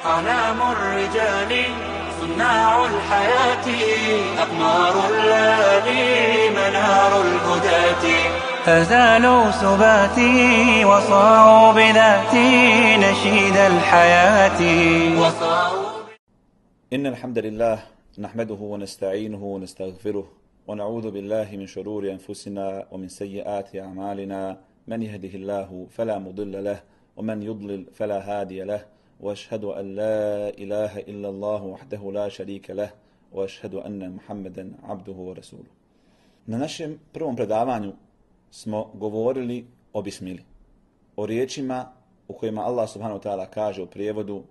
أعلام الرجال صناع الحياة أقمار الليالي منار الهداة فزالوا سباتي وصاروا بذاتي نشيد الحياة إن الحمد لله نحمده ونستعينه ونستغفره ونعوذ بالله من شرور أنفسنا ومن سيئات أعمالنا من يهده الله فلا مضل له ومن يضلل فلا هادي له وأشهد أن لا إله إلا الله وحده لا شريك له وأشهد أن محمدا عبده ورسوله. Na našem prvom predavanju smo govorili o bismili, o riječima u kojima Allah subhanahu wa ta'ala kaže u prijevodu: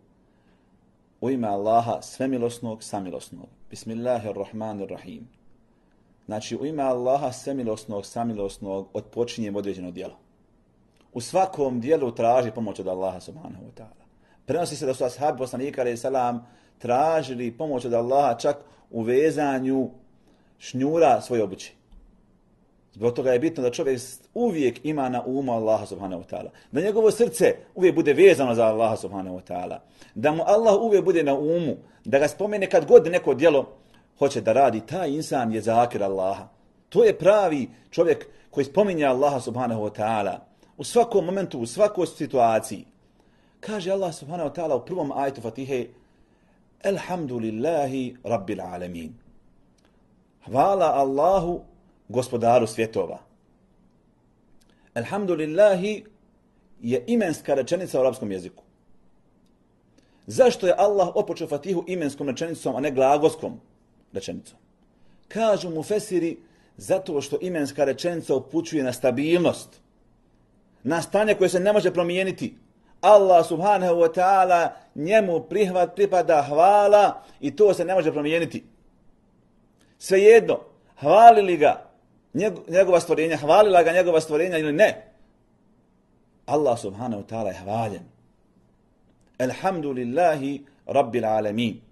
u ime Allaha svemilosnog, samilosnog. Bismillahirrahmanirrahim. Znači, u ime Allaha svemilosnog, samilosnog odpočinjem određeno djelo. U svakom djelu traži pomoć od Allaha subhanahu wa ta'ala. Prenosi se da su ashabi poslanika alejhi selam tražili pomoć od Allaha čak u vezanju šnjura svoje obuće. Zbog toga je bitno da čovjek uvijek ima na umu Allaha subhanahu wa ta'ala. Da njegovo srce uvijek bude vezano za Allaha subhanahu wa ta'ala. Da mu Allah uvijek bude na umu. Da ga spomene kad god neko djelo hoće da radi. Taj insan je zakir Allaha. To je pravi čovjek koji spominje Allaha subhanahu wa ta'ala. U svakom momentu, u svakoj situaciji. Kaže Allah subhanahu wa ta'ala u prvom ajetu Fatihe: Elhamdulillahi rabbil alamin. Hvala Allahu, gospodaru svjetova. Elhamdulillahi je imenska rečenica u arapskom jeziku. Zašto je Allah opočeo Fatihu imenskom rečenicom, a ne glagolskom rečenicom? Kažu mufesiri, zato što imenska rečenica upućuje na stabilnost, na stanje koje se ne može promijeniti. Allah subhanahu wa ta'ala, njemu pripada hvala i to se ne može promijeniti. Svejedno, hvalili ga njegova stvorenja, hvalila ga njegova stvorenja ili ne, Allah subhanahu wa ta'ala je hvaljen. Elhamdulillahi rabbil alamin.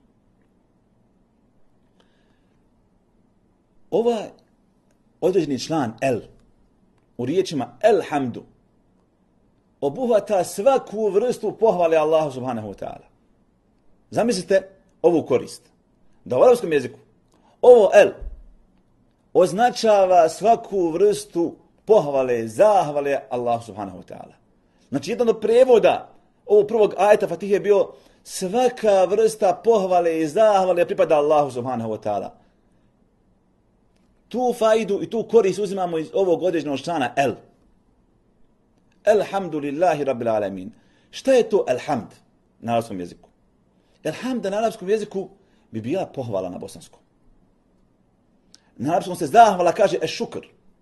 Ovaj određeni član el u riječima elhamdu obuhvata svaku vrstu pohvale Allahu subhanahu wa ta'ala. Zamislite ovu korist. Da u arapskom jeziku ovo el označava svaku vrstu pohvale, zahvale Allahu subhanahu wa ta'ala. Znači, jedan od prevoda ovog prvog ajeta Fatihe je bio: svaka vrsta pohvale i zahvale pripada Allahu subhanahu wa ta'ala. Tu faidu i tu korist uzimamo iz ovog određenog člana el. Elhamdulillahi rabbil alamin. Šta je to elhamd na arapskom jeziku? Elhamd na arapskom jeziku bi bila pohvala na bosanskom. Na arapskom se zahvala kaže ešukr.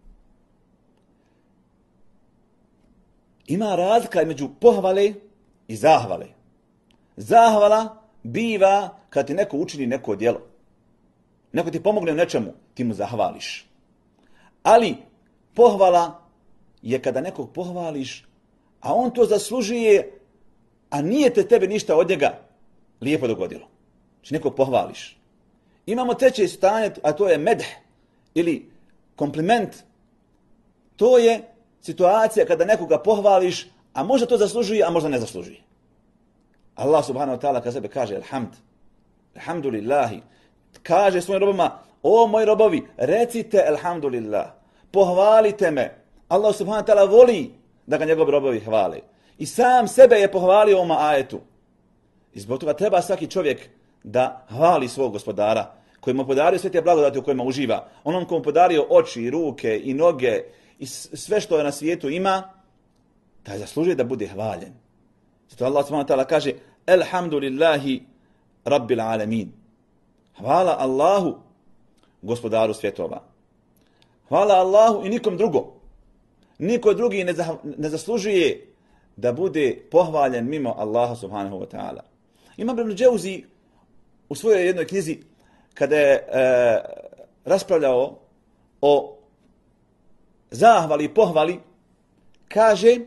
Ima razlika između pohvale i zahvale. Zahvala biva kad ti neko učini neko djelo. Neko ti pomogne u nečemu, ti mu zahvališ. Ali pohvala je kada nekog pohvališ, a on to zaslužuje, a nije tebe ništa od njega lijepo dogodilo. Znači nekog pohvališ. Imamo treće stanje, a to je medh ili kompliment. To je situacija kada nekoga pohvališ, a možda to zaslužuje, a možda ne zaslužuje. Allah subhanahu wa ta'ala kad sebe kaže elhamd, elhamdulillahi, kaže svojim robovima: o moji robovi, recite elhamdulillah, pohvalite me. Allah subhanahu wa ta'ala voli da ga njegovi robovi hvale. I sam sebe je pohvalio ovom ajetu. I zbog toga treba svaki čovjek da hvali svog gospodara, koji mu podario sve te blagodati u kojima uživa. Onom koji mu podario oči, i ruke, i noge, i sve što je na svijetu ima, taj zaslužuje da bude hvaljen. Zato Allah subhanahu wa ta'ala kaže: Elhamdulillahi rabbil alamin. Hvala Allahu, gospodaru svjetova. Hvala Allahu i nikom drugom. Niko drugi ne zaslužuje da bude pohvaljen mimo Allaha subhanahu wa ta'ala. Imam Ibn Džauzi u svojoj jednoj knjizi, kada je raspravljao o zahvali i pohvali, kaže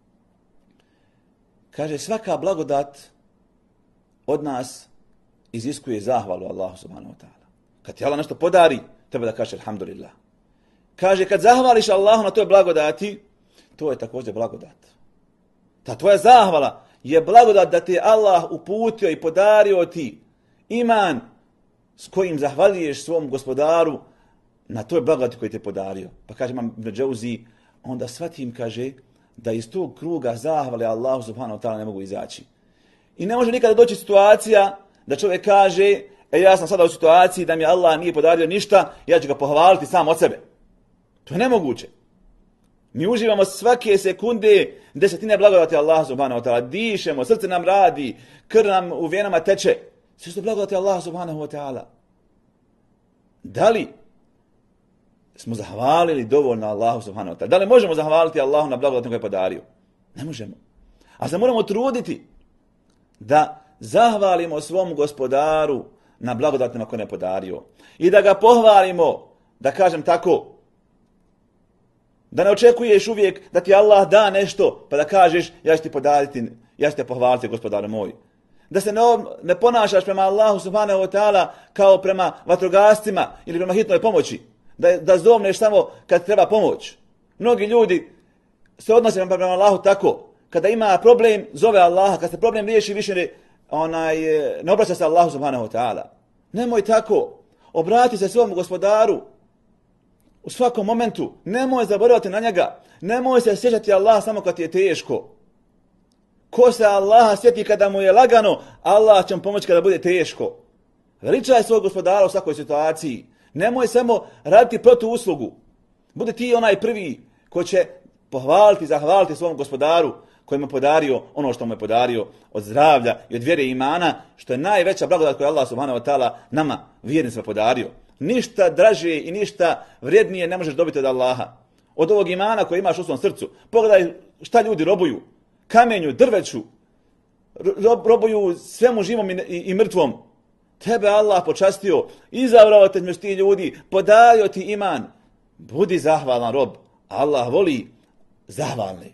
svaka blagodat od nas iziskuje zahvalu Allahu subhanahu wa ta'ala. Kad ti Allah nešto podari, treba da kažeš alhamdulillah. Kaže, kad zahvališ Allahu na toj blagodati, to je također blagodat. Ta tvoja zahvala je blagodat da te Allah uputio i podario ti iman s kojim zahvaljuješ svom gospodaru na toj blagodati koji te podario. Pa kaže Imam Ibn Džauzi, onda shvatim, kaže, da iz tog kruga zahvale Allahu subhanahu wa ta'ala ne mogu izaći. I ne može nikada doći situacija da čovjek kaže, ja sam sada u situaciji da mi Allah nije podario ništa, ja ću ga pohvaliti sam od sebe. To je nemoguće. Mi uživamo svake sekunde desetine blagodati Allah subhanahu wa ta'ala. Dišemo, srce nam radi, krv nam u venama teče. Sve su blagodati Allah subhanahu wa ta'ala. Da li smo zahvalili dovoljno Allahu subhanahu wa ta'ala? Da li možemo zahvaliti Allahu na blagodatima koje je podario? Ne možemo. A se moramo truditi da zahvalimo svom gospodaru na blagodatima koje je podario. I da ga pohvalimo, da kažem tako, da ne očekuješ uvijek da ti Allah da nešto, pa da kažeš ja ću ti podariti, ja ću te pohvaliti gospodaru moj. Da se ne ponašaš prema Allahu subhanahu wa ta'ala kao prema vatrogascima ili prema hitnoj pomoći. Da zovneš samo kad treba pomoć. Mnogi ljudi se odnose prema Allahu tako. Kada ima problem, zove Allaha. Kad se problem riješi, više ne obraća se Allahu subhanahu wa ta'ala. Nemoj tako. Obrati se svom gospodaru u svakom momentu. Nemoj zaboraviti na njega. Nemoj se sjećati Allaha samo kad ti je teško. Ko se Allaha sjeti kada mu je lagano, Allah će mu pomoći kada bude teško. Veličaj svog gospodara u svakoj situaciji. Nemoj samo raditi protuuslugu. Budi ti onaj prvi ko će pohvaliti, zahvaliti svom gospodaru koji mu je podario ono što mu je podario od zdravlja i od vjere i imana, što je najveća blagodat koju Allah subhanahu wa ta'ala nama vjernicima podario. Ništa draže i ništa vrijednije ne možeš dobiti od Allaha. Od ovog imana koji imaš u svom srcu. Pogledaj šta ljudi robuju. Kamenju, drveću, robuju svemu živom i mrtvom. Tebe Allah počastio, izabrao te među ti ljudi, podario ti iman. Budi zahvalan rob. Allah voli zahvalne.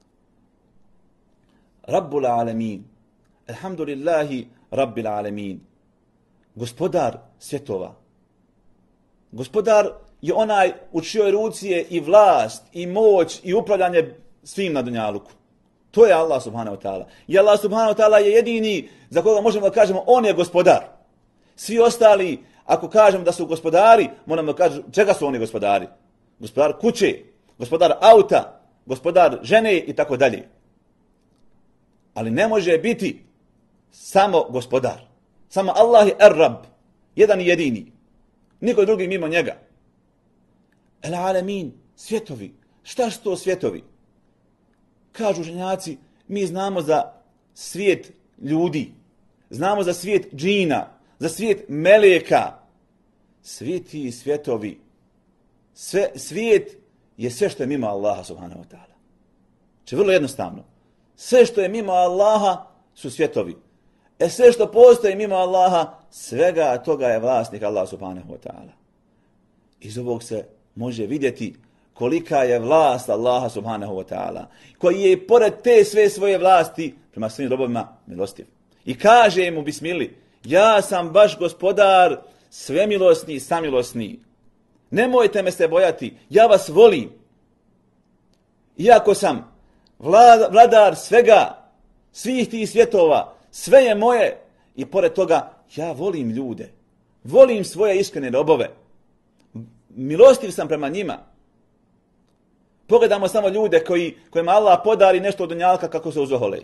Rabbul alamin. Alhamdulillahi rabbil alamin. Gospodar svjetova. Gospodar je onaj u čijoj ruci je i vlast, i moć, i upravljanje svim na dunjaluku. To je Allah subhanahu wa ta'ala. I Allah subhanahu wa ta'ala je jedini za koga možemo da kažemo on je gospodar. Svi ostali, ako kažemo da su gospodari, moramo da kažemo čega su oni gospodari. Gospodar kuće, gospodar auta, gospodar žene i tako dalje. Ali ne može biti samo gospodar. Samo Allah je Ar-Rab, jedan i jedini. Niko drugi mimo njega. El alamin, svjetovi. Šta su to svjetovi? Kažu učenjaci, mi znamo za svijet ljudi, znamo za svijet džina, za svijet meleka. Svi ti svjetovi, svijet je sve što je mimo Allaha subhanahu wa ta'ala. Znači vrlo jednostavno. Sve što je mimo Allaha su svjetovi. Sve što postoji mimo Allaha, svega toga je vlasnik Allah subhanahu wa ta'ala. Iz ovog se može vidjeti kolika je vlast Allaha subhanahu wa ta'ala, koji je pored te sve svoje vlasti prema svim robovima milostiv. I kaže mu bismili, ja sam vaš gospodar, svemilosni, samilosni. Nemojte me se bojati, ja vas volim. Iako sam vladar svega, svih tih svjetova, sve je moje i pored toga ja volim ljude. Volim svoje iskrene robove. Milostiv sam prema njima. Pogledamo samo ljude kojima Allah podari nešto od dunjalka kako se uzohole.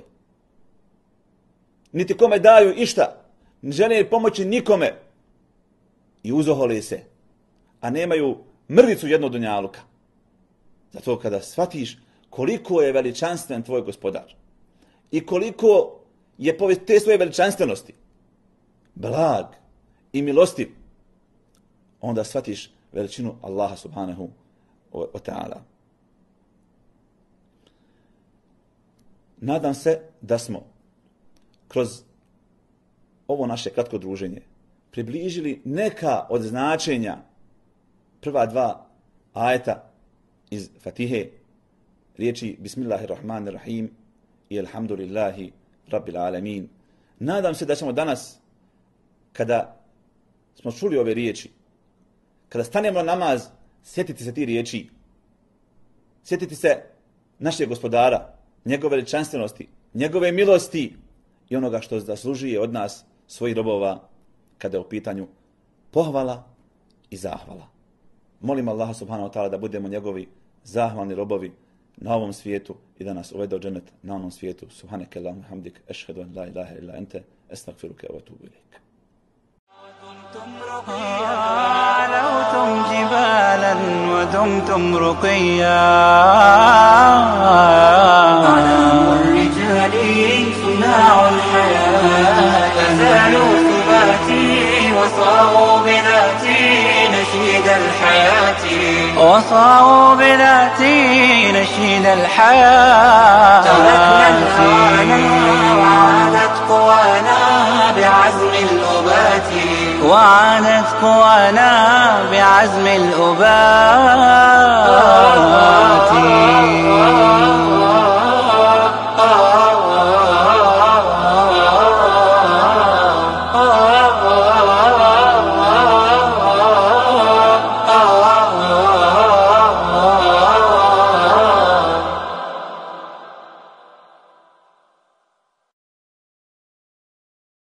Niti kome daju išta. Ne žele pomoći nikome. I uzohole se. A nemaju mrvicu jednog dunjaluka. Zato kada shvatiš koliko je veličanstven tvoj gospodar i koliko je povijest te svoje veličanstvenosti blag i milostiv, onda shvatiš veličinu Allaha subhanahu wa ta'ala. Nadam se da smo kroz ovo naše kratko druženje približili neka od značenja prva dva ajeta iz Fatihe, riječi Bismillahirrahmanirrahim i Alhamdulillahi Rabbil alamin. Nadam se da ćemo danas, kada smo čuli ove riječi, kada stanemo na namaz, sjetiti se ti riječi, sjetiti se našeg gospodara, njegove veličanstvenosti, njegove milosti i onoga što zaslužuje od nas, svojih robova, kada je u pitanju pohvala i zahvala. Molim Allaha subhanahu wa ta'ala da budemo njegovi zahvalni robovi na ovom svijetu i da nas uvede u džennet na onom svijetu. Subhaneke Allahumma hamdik, ešhedu an la ilaha illa ente, estagfiruke wa atubu ilayk. علوتم جبالا ودمتم رقيا أعلام الرجال صناع الحياة أزالوا ثباتي وصاروا بذاتي نشيد الحياة وصاروا بذاتي نشيد الحياة تركنا الخوانا وعادت قوانا بعزم الأبات وعانت قوانا بعزم الأبات